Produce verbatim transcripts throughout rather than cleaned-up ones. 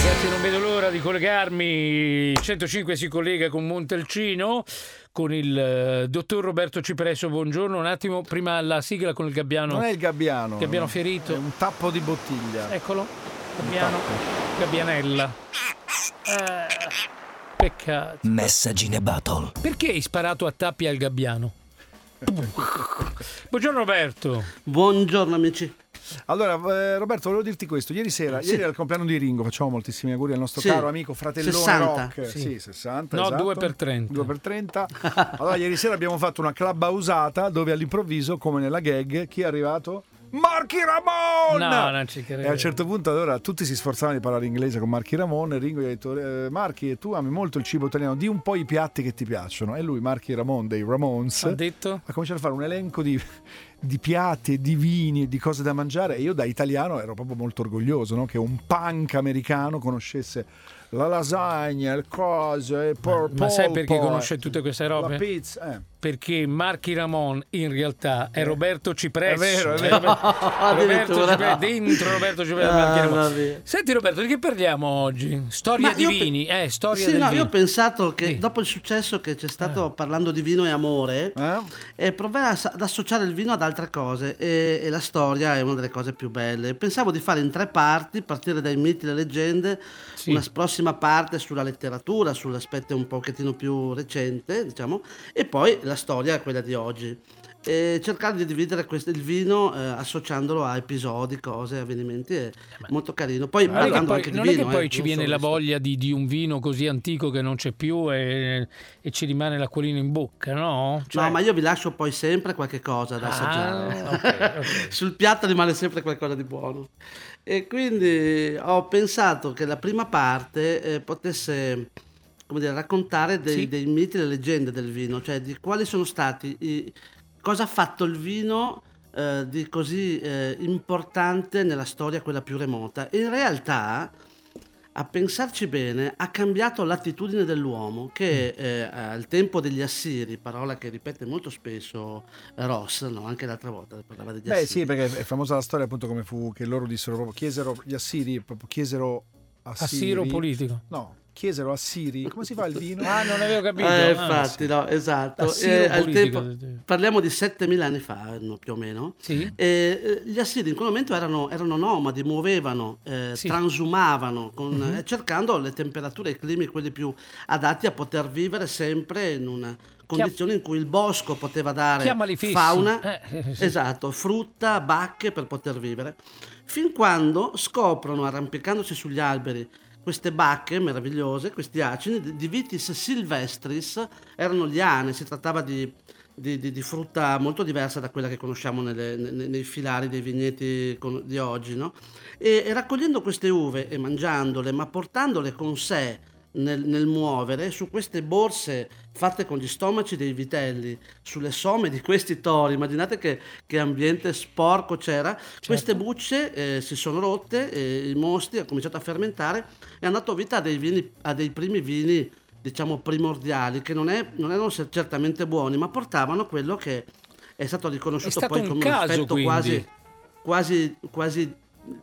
Ragazzi, non vedo l'ora di collegarmi. centocinque si collega con Montalcino, con il eh, dottor Roberto Cipresso. Buongiorno. Un attimo, prima la sigla con il gabbiano. Non è il gabbiano. Gabbiano no. ferito. È un tappo di bottiglia. Eccolo. Gabbiano. Gabbianella. Eh, peccato. Message in a bottle. Perché hai sparato a tappi al gabbiano? Buongiorno Roberto. Buongiorno amici. Allora, eh, Roberto, volevo dirti questo. Ieri sera, Sì. ieri era il compleanno di Ringo. Facciamo moltissimi auguri al nostro Sì. caro amico fratellone sessanta. rock. Sì. Sì, sessanta. No, esatto. due per trenta. due per trenta. Allora, ieri sera abbiamo fatto una clubhousata dove all'improvviso, come nella gag, chi è arrivato? Marky Ramon! No, non ci credo. E a un certo punto allora tutti si sforzavano di parlare inglese con Marky Ramon e Ringo gli ha detto eh, Marky, tu ami molto il cibo italiano, di un po' i piatti che ti piacciono. E lui, Marky Ramon dei Ramones, Ha detto? ha cominciato a fare un elenco di, di piatti e di vini e di cose da mangiare e io da italiano ero proprio molto orgoglioso, no? Che un punk americano conoscesse la lasagna, il coso, il por- Ma sai perché polpo, conosce tutte queste la robe? pizza, eh. Perché Marky Ramon in realtà è Roberto Cipresso. È vero, è È vero. Roberto Addirittura. Cipresso, dentro Roberto Cipresso. Ah, Marky Ramon. vabbè. Senti Roberto, di che parliamo oggi? Storia Ma di io pe- vini, eh, storia Sì, del no, vino. io ho pensato che Sì. dopo il successo che c'è stato parlando di vino e amore, Eh? e provare a- ad associare il vino ad altre cose e, e la storia è una delle cose più belle. Pensavo di fare in tre parti, partire dai miti e le leggende, Sì. una prossima parte sulla letteratura, sull'aspetto un pochettino più recente, diciamo, e poi la storia, quella di oggi. E cercare di dividere questo, il vino eh, associandolo a episodi, cose, avvenimenti, è molto carino. Poi Non è che parlando poi, anche di non è vino, che poi eh, ci non viene solo la di storia. voglia di, di un vino così antico che non c'è più e, e ci rimane l'acquolina in bocca, no? Cioè- No, ma io vi lascio poi sempre qualche cosa da assaggiare. Ah, ok, ok. Sul piatto rimane sempre qualcosa di buono. E quindi ho pensato che la prima parte eh, potesse, come dire, raccontare dei, Sì. dei miti e le leggende del vino, cioè di quali sono stati, i- cosa ha fatto il vino eh, di così eh, importante nella storia, quella più remota. E in realtà, a pensarci bene, ha cambiato l'attitudine dell'uomo che eh, al tempo degli Assiri, parola che ripete molto spesso eh, Ross, no? Anche l'altra volta parlava degli Beh Assiri. sì, perché è famosa la storia appunto come fu che loro dissero proprio chiesero gli assiri, proprio chiesero assiri. Assiro politico. No, chiesero assiri. Come si fa il vino? Ah, non avevo capito. Eh, Ah, infatti, sì. no, esatto. Assiro Eh, al politico. tempo- parliamo di settemila anni fa, no, più o meno. Sì. E, eh, gli Assiri in quel momento erano, erano nomadi, muovevano, eh, Sì. transumavano, con, eh, cercando le temperature e i climi quelli più adatti a poter vivere sempre in una condizione in cui il bosco poteva dare Chiamali fissi. fauna, Eh, eh, sì. esatto, frutta, bacche per poter vivere. Fin quando scoprono, arrampicandosi sugli alberi, queste bacche meravigliose, questi acini di, di Vitis silvestris, erano liane, si trattava di, di- di- di frutta molto diversa da quella che conosciamo nelle- ne- nei filari dei vigneti con- di oggi, no? E, e raccogliendo queste uve e mangiandole, ma portandole con sé nel, nel muovere, su queste borse fatte con gli stomaci dei vitelli, sulle some di questi tori, immaginate che, che ambiente sporco c'era, queste bucce eh, si sono rotte, e il mosti ha cominciato a fermentare e hanno dato vita a dei, vini, a dei primi vini, diciamo, primordiali, che non, è, non erano cer- certamente buoni, ma portavano quello che è stato riconosciuto È stato poi un come caso, un effetto quindi. quasi, quasi, quasi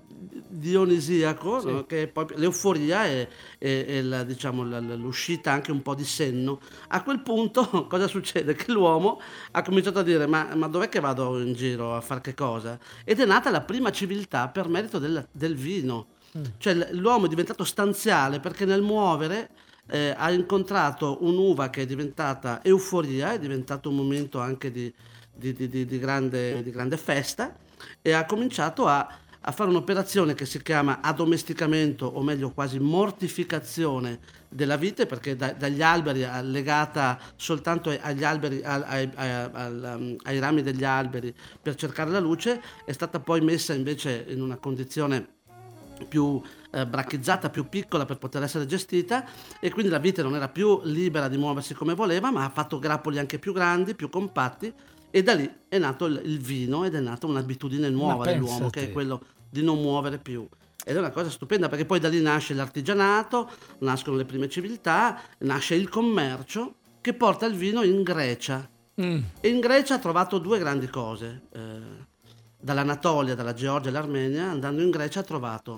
dionisiaco, no? Che poi l'euforia e, e- e la- diciamo, la- la- l'uscita anche un po' di senno. A quel punto cosa succede? Che l'uomo ha cominciato a dire ma, ma dov'è che vado in giro a fare che cosa? Ed è nata la prima civiltà per merito del, del vino. Cioè l- l'uomo è diventato stanziale perché nel muovere eh, ha incontrato un'uva che è diventata euforia, è diventato un momento anche di, di- di- di- di grande, di grande festa e ha cominciato a, a fare un'operazione che si chiama addomesticamento, o meglio quasi mortificazione della vite, perché da- dagli alberi eh, legata soltanto ai- agli alberi, al- ai, ai- al, um, ai rami degli alberi per cercare la luce, è stata poi messa invece in una condizione più eh, bracchizzata, più piccola per poter essere gestita, e quindi la vite non era più libera di muoversi come voleva, ma ha fatto grappoli anche più grandi, più compatti, e da lì è nato il, il vino ed è nata un'abitudine nuova pensa dell'uomo, a che te. è quello di non muovere più. Ed è una cosa stupenda perché poi da lì nasce l'artigianato, nascono le prime civiltà, nasce il commercio che porta il vino in Grecia. Mm. E in Grecia ha trovato due grandi cose. Eh, dall'Anatolia, dalla Georgia e l'Armenia, andando in Grecia ha trovato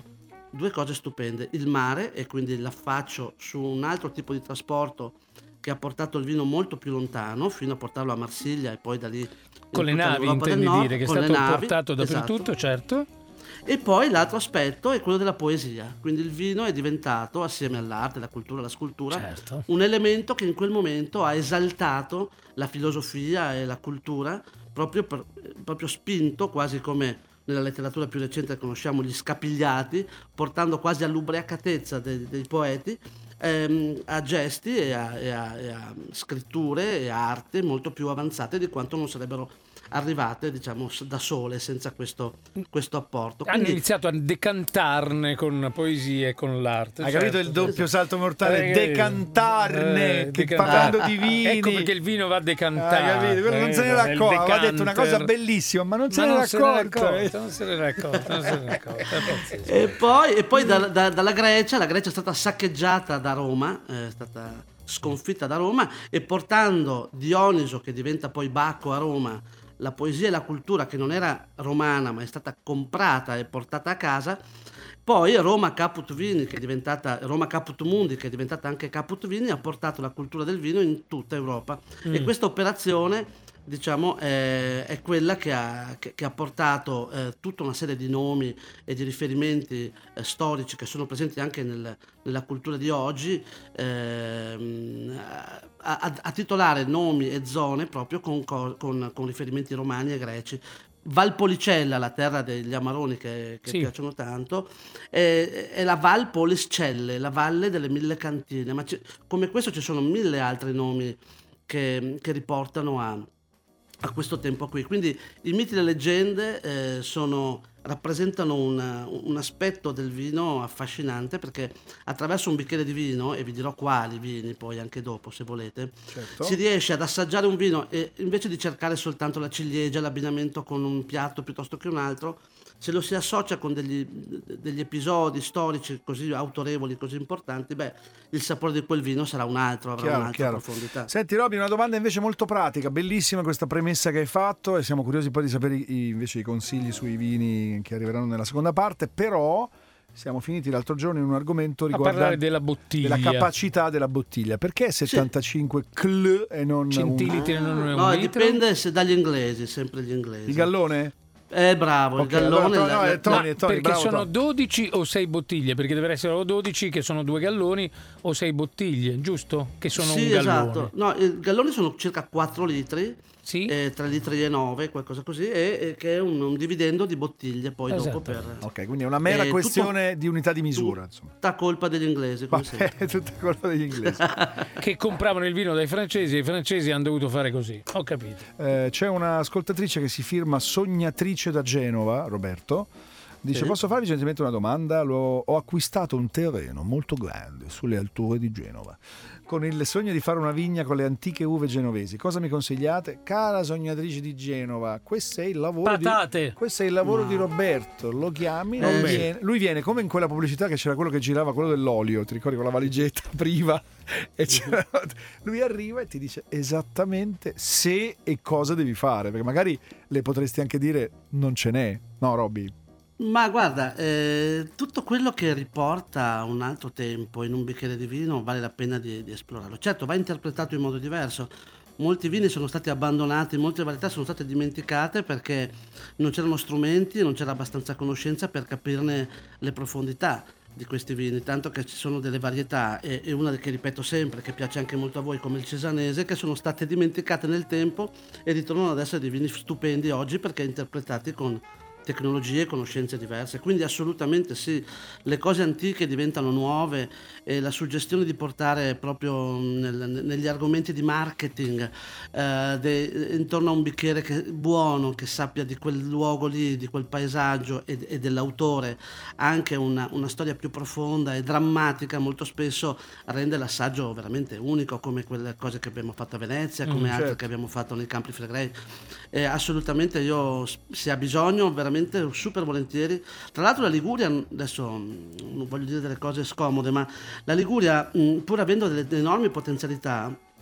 due cose stupende: il mare, e quindi l'affaccio su un altro tipo di trasporto che ha portato il vino molto più lontano, fino a portarlo a Marsiglia e poi da lì in Con le tutta navi l'Europa del intendi Nord, dire, che è con le stato navi, portato dappertutto, esatto. certo. E poi l'altro aspetto è quello della poesia, quindi il vino è diventato, assieme all'arte, alla cultura, alla scultura, Certo. un elemento che in quel momento ha esaltato la filosofia e la cultura, proprio, per- proprio spinto, quasi come nella letteratura più recente conosciamo gli scapigliati, portando quasi all'ubriacatezza dei, dei poeti, ehm, a gesti e a, e a- e a scritture e a arte molto più avanzate di quanto non sarebbero arrivate, diciamo, s- da sole, senza questo, questo apporto. Hanno Quindi iniziato a decantarne con poesie e con l'arte. Hai certo, capito il doppio salto mortale? Eh, Decantarne, eh, che decantar- parlando di vini. Ecco perché il vino va decantato. Hai capito? Quello non se ne eh, era il accorto, aveva detto una cosa decanter. bellissima, ma non se Ma ne non era se n'era accorto. accorto, non se n'era accorto, non se n'era accorto, è pazzesco. E poi, e poi da- da- dalla Grecia, la Grecia è stata saccheggiata da Roma, è stata sconfitta da Roma, e portando Dioniso, che diventa poi Bacco a Roma, la poesia e la cultura che non era romana ma è stata comprata e portata a casa, poi Roma Caput Vini, che è diventata Roma Caput Mundi, che è diventata anche Caput Vini, ha portato la cultura del vino in tutta Europa. E questa operazione, diciamo, è, è quella che ha, che, che ha portato eh, tutta una serie di nomi e di riferimenti eh, storici che sono presenti anche nel- nella cultura di oggi, ehm, a, a- a titolare nomi e zone proprio con, co- con- con riferimenti romani e greci. Valpolicella, la terra degli Amaroni che, che Sì. piacciono tanto, è, è la Val Poliscelle, la valle delle mille cantine, ma ci- come questo ci sono mille altri nomi che, che riportano a, a questo tempo qui. Quindi i miti e le leggende eh, sono- rappresentano un, un aspetto del vino affascinante, perché attraverso un bicchiere di vino, e vi dirò quali vini poi anche dopo se volete, Certo. si riesce ad assaggiare un vino e invece di cercare soltanto la ciliegia, l'abbinamento con un piatto piuttosto che un altro, se lo si associa con degli, degli episodi storici così autorevoli, così importanti, beh, il sapore di quel vino sarà un altro, avrà Chiaro, un'altra chiaro. profondità. Senti Roby, una domanda invece molto pratica, bellissima questa premessa che hai fatto, e siamo curiosi poi di sapere i- invece i consigli sui vini che arriveranno nella seconda parte, però siamo finiti l'altro giorno in un argomento A riguardante parlare della bottiglia. della capacità della bottiglia. Perché settantacinque cl e non un... Centilitri non è un No, litro? dipende se dagli inglesi, sempre gli inglesi. Il gallone? Eh, bravo, il Ok, gallone. allora, no, la- è la- Tony, Ma è Tony, perché bravo, sono Tony. dodici o sei bottiglie? Perché deve essere o dodici che sono due galloni o sei bottiglie, giusto? Che sono sì, un gallone. esatto. No, i galloni sono circa quattro litri, Sì? eh, tre litri e nove, qualcosa così, e, e che è un, un dividendo di bottiglie poi Esatto. dopo per... Ok, quindi è una mera Eh, questione di unità di misura, insomma. Tutta colpa degli inglesi, come sempre. È tutta colpa degli inglesi. Che compravano il vino dai francesi e i francesi hanno dovuto fare così. Ho capito. Eh, c'è un'ascoltatrice che si firma Sognatrice da Genova, Roberto. Dice: Sì. posso farvi gentilmente una domanda? L'ho- ho acquistato un terreno molto grande sulle alture di Genova con il sogno di fare una vigna con le antiche uve genovesi. Cosa mi consigliate? Cara sognatrice di Genova, questo è il lavoro Patate. di questo è il lavoro di Roberto. Lo chiami, Eh, lui, sì. viene, lui viene come in quella pubblicità che c'era quello che girava, quello dell'olio, ti ricordi, con la valigetta priva e c'era- lui arriva e ti dice esattamente se e cosa devi fare, perché magari le potresti anche dire non ce n'è, no Robby? Ma guarda, eh, tutto quello che riporta un altro tempo in un bicchiere di vino vale la pena di, di esplorarlo. Certo, va interpretato in modo diverso. Molti vini sono stati abbandonati, molte varietà sono state dimenticate perché non c'erano strumenti, non c'era abbastanza conoscenza per capirne le profondità di questi vini, tanto che ci sono delle varietà, e, e una che ripeto sempre, che piace anche molto a voi, come il cesanese, che sono state dimenticate nel tempo e ritornano ad essere dei vini stupendi oggi perché interpretati con tecnologie e conoscenze diverse. Quindi assolutamente sì, le cose antiche diventano nuove, e la suggestione di portare proprio nel- negli argomenti di marketing eh, de- intorno a un bicchiere che, buono, che sappia di quel luogo lì, di quel paesaggio e, e dell'autore anche una, una storia più profonda e drammatica, molto spesso rende l'assaggio veramente unico, come quelle cose che abbiamo fatto a Venezia, come altre certo. che abbiamo fatto nei Campi Flegrei. Eh, assolutamente, io s- se ha bisogno veramente super volentieri. Tra l'altro la Liguria, adesso mh, non voglio dire delle cose scomode, ma la Liguria, mh, pur avendo delle enormi potenzialità,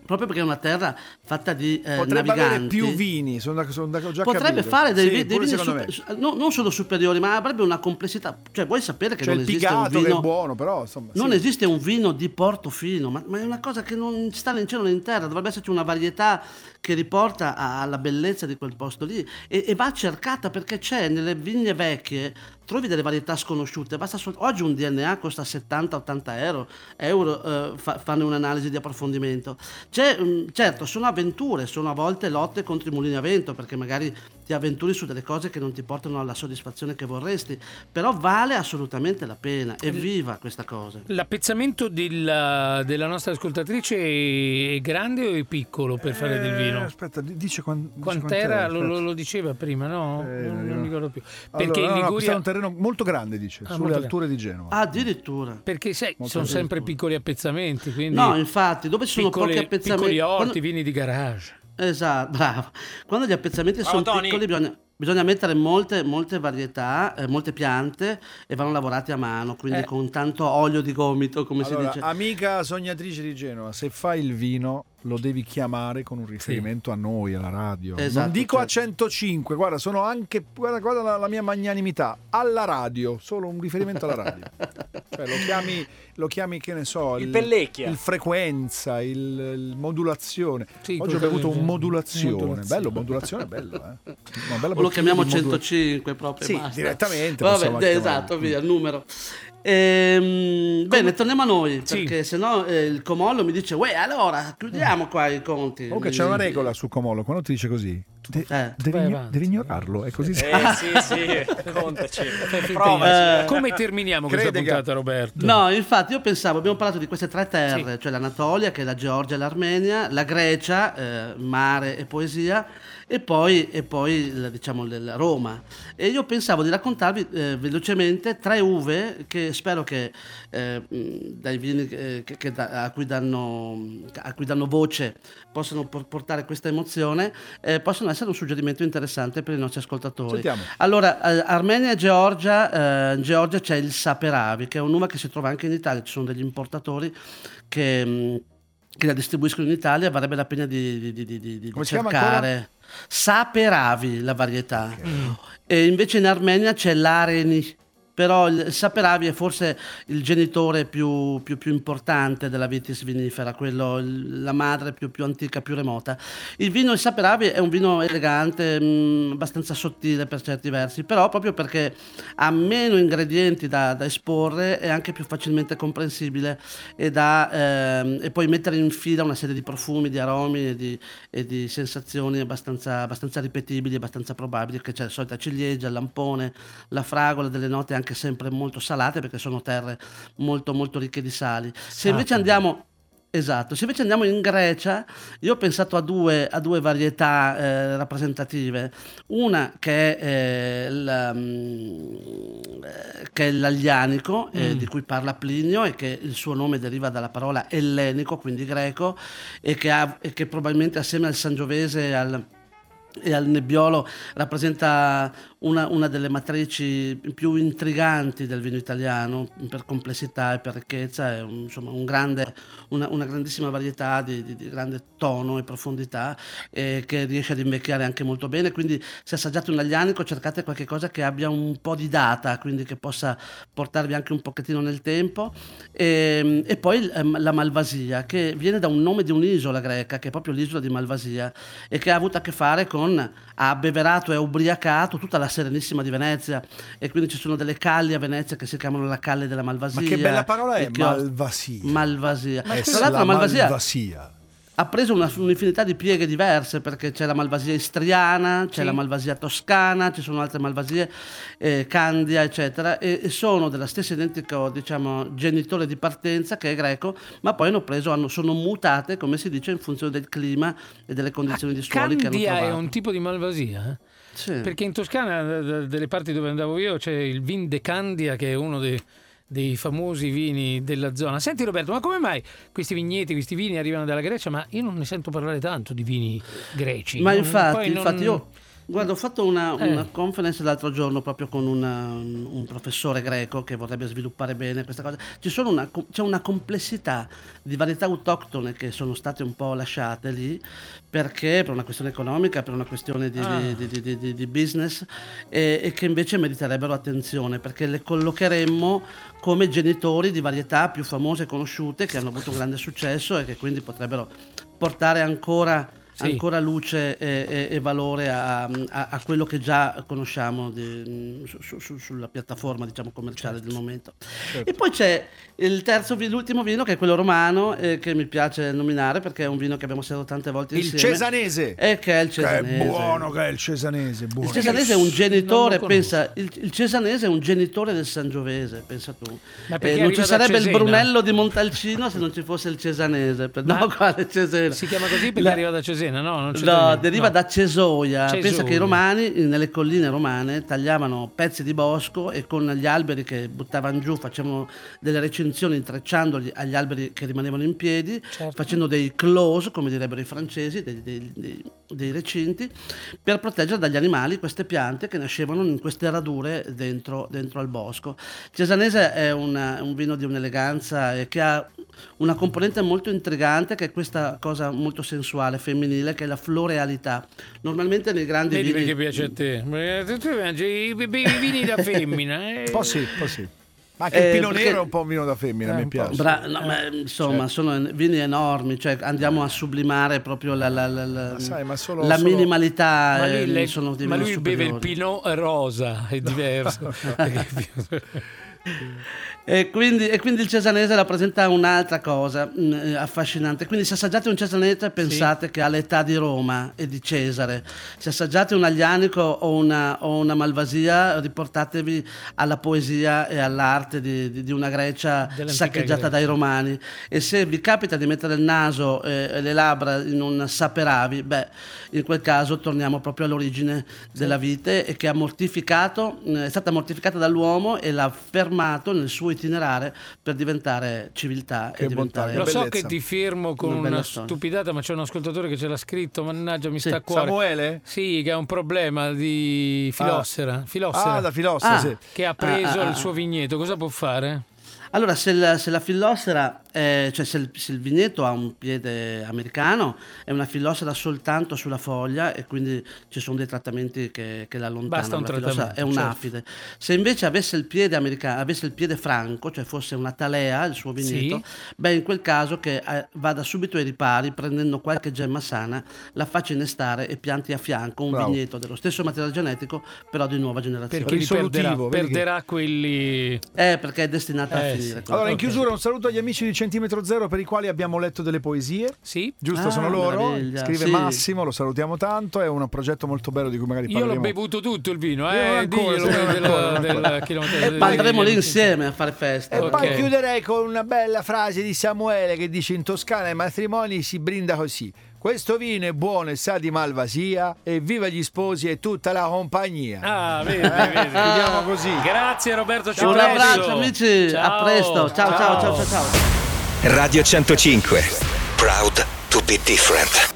proprio perché è una terra fatta di eh, Potrebbe naviganti. avere più vini, sono da, sono da, ho già Potrebbe capito. fare dei, Sì, vi- dei pure vini secondo super- no, non solo superiori, ma avrebbe una complessità. Cioè, vuoi sapere che C'è non il esiste un pigato che vino è buono, però insomma, non sì. esiste un vino di Portofino, ma, ma è una cosa che non sta né in cielo né in terra. Dovrebbe esserci una varietà che riporta a- alla bellezza di quel posto lì e, e va cercata, perché c'è nelle vigne vecchie, trovi delle varietà sconosciute. Basta sol- oggi un D N A costa settanta ottanta euro, euro eh, fa- fanno un'analisi di approfondimento. C'è, mm, certo, sono avventure, sono a volte lotte contro i mulini a vento, perché magari ti avventuri su delle cose che non ti portano alla soddisfazione che vorresti, però vale assolutamente la pena. Evviva questa cosa. L'appezzamento della, della nostra ascoltatrice è grande o è piccolo per fare del Eh, vino? aspetta, di- dice, quan- dice Quant'era? Lo, aspetta. lo- lo diceva prima, no? Eh, non, non no. mi ricordo più. Perché Allora, in no, no, questo Liguria... è un terreno molto grande, dice, Ah, sulle molto alture di Genova. Addirittura. Perché sai, Molto sono addirittura. sempre piccoli appezzamenti, quindi No, infatti, dove ci sono piccoli, pochi appezzamenti. piccoli orti, quando- vini di garage. Esatto, bravo. Quando gli appezzamenti Bravo, sono Tony. piccoli, bisogna, bisogna mettere molte, molte varietà, eh, molte piante e vanno lavorati a mano, quindi Eh. con tanto olio di gomito, come Allora, si dice. amica sognatrice di Genova, se fai il vino lo devi chiamare con un riferimento a noi, alla radio. Esatto, non dico a certo. centocinque, guarda, sono anche, guarda, guarda la, la mia magnanimità, alla radio, solo un riferimento alla radio. Cioè, lo chiami, lo chiami, che ne so, Il Pellecchia. il frequenza, il, il modulazione. Sì, Oggi ho qualcosa bevuto del un genere. modulazione. Modulazione. Bello, modulazione è bello, eh. Una bella O lo bottiglia chiamiamo di modula- centocinque proprio. Sì, e basta. direttamente Vabbè, possiamo de- chiamare. esatto, via, il numero. Ehm, bene, torniamo a noi, Sì. perché sennò eh, il Comollo mi dice, uè, allora, chiudiamo qua i conti. Ok, c'è una regola su Comolo, quando ti dice così, de- Eh. devi, Vai igno- avanti. devi ignorarlo, è così. Eh sì, sì, contaci. Finta Provaci. di- Come terminiamo questa crede che- puntata, Roberto? No, infatti io pensavo, abbiamo parlato di queste tre terre, cioè l'Anatolia, che è la Georgia e l'Armenia, la Grecia, eh, mare e poesia, e poi, e poi la- diciamo l- la Roma. E io pensavo di raccontarvi eh, velocemente tre uve che spero che eh, mh, dai vini eh, che, che da- a, cui danno, a cui danno voce possano por- portare questa emozione, eh, possono essere un suggerimento interessante per i nostri ascoltatori. Sentiamo. Allora, eh, Armenia e Georgia, eh, in Georgia c'è il Saperavi, che è un'uva che si trova anche in Italia, ci sono degli importatori che, mh, che la distribuiscono in Italia, varrebbe la pena di, di, di, di, di- di Come si chiama cercare. Saperavi, la varietà. E invece in Armenia c'è l'Areni. Però il Saperavi è forse il genitore più, più, più importante della vitis vinifera, quello, il- la madre più, più antica, più remota. Il vino il Saperavi è un vino elegante, mh, abbastanza sottile per certi versi, però proprio perché ha meno ingredienti da, da esporre è anche più facilmente comprensibile e, da, ehm, e puoi mettere in fila una serie di profumi, di aromi e di, e di sensazioni abbastanza, abbastanza ripetibili, abbastanza probabili, che c'è la solita ciliegia, il lampone, la fragola, delle note anche sempre molto salate, perché sono terre molto molto ricche di sali. Se invece andiamo Esatto, se invece andiamo in Grecia, io ho pensato a due, a due varietà eh, rappresentative. Una che è, eh, la, mm, eh, che è l'aglianico, eh, di cui parla Plinio, e che il suo nome deriva dalla parola ellenico, quindi greco, e che, ha, e che probabilmente assieme al Sangiovese e al e al Nebbiolo rappresenta una, una delle matrici più intriganti del vino italiano per complessità e per ricchezza, è un, insomma un grande, una, una grandissima varietà di, di, di grande tono e profondità, eh, che riesce ad invecchiare anche molto bene. Quindi se assaggiate un aglianico cercate qualche cosa che abbia un po' di data, quindi che possa portarvi anche un pochettino nel tempo. E, e poi ehm, la Malvasia, che viene da un nome di un'isola greca, che è proprio l'isola di Malvasia, e che ha avuto a che fare con ha abbeverato e ubriacato tutta la Serenissima di Venezia, e quindi ci sono delle calli a Venezia che si chiamano la Calle della Malvasia. Ma che bella parola è e che ho- Malvasia. Malvasia. È Tra l'altro la Malvasia Malvasia. ha preso una, un'infinità di pieghe diverse, perché c'è la Malvasia istriana, c'è Sì. la Malvasia toscana, ci sono altre Malvasie, eh, Candia, eccetera, e, e sono della stessa identico, diciamo, genitore di partenza, che è greco, ma poi hanno preso, hanno, sono mutate, come si dice, in funzione del clima e delle condizioni di suoli che hanno Candia trovato. è un tipo di Malvasia? eh? Sì. Perché in Toscana, d- d- delle parti dove andavo io, c'è il Vin de Candia, che è uno dei, dei famosi vini della zona. Senti Roberto, ma come mai questi vigneti, questi vini arrivano dalla Grecia? Ma io non ne sento parlare tanto di vini greci. Ma Non- infatti, poi non- infatti io Guarda, ho fatto una, Eh. una conference l'altro giorno proprio con una- un professore greco che vorrebbe sviluppare bene questa cosa. Ci sono una, co- c'è una complessità di varietà autoctone che sono state un po' lasciate lì perché per una questione economica, per una questione di, Ah. di- di- di- di- di business e, e che invece meriterebbero attenzione perché le collocheremmo come genitori di varietà più famose e conosciute che hanno avuto un grande successo e che quindi potrebbero portare ancora Sì. ancora luce e, e- e valore a, a- a quello che già conosciamo di- su- su- sulla piattaforma, diciamo, commerciale del momento. E poi c'è il terzo, vi- l'ultimo vino che è quello romano, eh, che mi piace nominare perché è un vino che abbiamo servito tante volte Il insieme. cesanese. E che è il Che cesanese. è buono che è il cesanese, buono. Il cesanese è un genitore, Non lo conosco. pensa, il, il cesanese è un genitore del sangiovese, pensa tu. Ma perché Eh, non arriva ci da sarebbe il Cesena? Brunello di Montalcino se non ci fosse il cesanese. Per- Ma- No, quale Cesena? Si chiama così perché La- arriva da Cesena, no? Non c'è No, niente. deriva No. da Cesoia. Cesoia. Pensa che i romani eh, nelle colline romane tagliavano pezzi di bosco e con gli alberi che buttavano giù facevano delle recinzioni intrecciandoli agli alberi che rimanevano in piedi, Certo. facendo dei close, come direbbero i francesi, dei, dei- dei- dei recinti, per proteggere dagli animali queste piante che nascevano in queste radure dentro, dentro al bosco. Cesanese è una- un vino di un'eleganza e che ha una componente molto intrigante che è questa cosa molto sensuale, femminile, che è la florealità. Normalmente nei grandi Vedi vini... perché piace a te. Perché tu mangi i, i- i vini da femmina. eh. Un po' sì, un po' sì. Ma anche Eh, il Pinot perché- Nero è un po' un vino da femmina, Eh, mi un po'. piace. Bra- no, ma, insomma, sono en- vini enormi, cioè andiamo a sublimare proprio la, la- la- la- Ma sai, ma solo- la solo- minimalità. Ma lui, eh, lei- sono dei ma vini lui beve il superiori. Pinot rosa, è diverso. E quindi, e quindi il cesanese rappresenta un'altra cosa mh, eh, affascinante. Quindi se assaggiate un cesanese pensate che all'età di Roma e di Cesare. Se assaggiate un aglianico o una, o una malvasia riportatevi alla poesia e all'arte di, di- di una Grecia Dell'antica saccheggiata Grecia. dai Romani. E se vi capita di mettere il naso eh, e le labbra in un saperavi, beh, in quel caso torniamo proprio all'origine della vite e che ha mortificato, eh, è stata mortificata dall'uomo e l'ha fermato nel suo itinerare per diventare civiltà Che e diventare... Lo so bellezza. che ti fermo con Una una, bella storia. stupidata, ma c'è un ascoltatore che ce l'ha scritto, mannaggia, mi Sì. sta a cuore. Samuele? Sì, che ha un problema di Filossera. Filossera Ah, da Filossera, Ah. sì. che ha preso Ah, ah, il ah. suo vigneto. Cosa può fare? Allora, se la, se la fillossera, eh, cioè se il, se il vigneto ha un piede americano, è una fillossera soltanto sulla foglia e quindi ci sono dei trattamenti che, che la allontanano. Basta un La fillossera trattamento, è certo. un'afide. Se invece avesse il piede americano, avesse il piede franco, cioè fosse una talea il suo vigneto, Sì. beh, in quel caso che eh, vada subito ai ripari, prendendo qualche gemma sana, la faccia innestare e pianti a fianco un Bravo. vigneto dello stesso materiale genetico, però di nuova generazione. Perché li perderà, Risolutivo, vedi che- perderà quelli... Eh, perché è destinata Eh, a sì. finire. Allora, in Ok. chiusura un saluto agli amici di Centimetro Zero per i quali abbiamo letto delle poesie. Sì? Giusto, Ah, sono loro. meraviglia, Scrive sì. Massimo, lo salutiamo tanto. È un progetto molto bello di cui magari Io l'ho parleremo. bevuto tutto il vino, Io non eh, ancora, diglielo sì, non del, ancora, non del ancora. chilometraggio. Ma andremo lì insieme a fare festa. E Ok. poi chiuderei con una bella frase di Samuele che dice: in Toscana ai matrimoni si brinda così: questo vino è buono e sa di malvasia, e viva gli sposi e tutta la compagnia. Ah, vedi, vedi. Chiudiamo così. Grazie Roberto Un Cipresso. abbraccio amici, Ciao. a presto. Ciao ciao ciao ciao ciao. Radio centocinque. Proud to be different.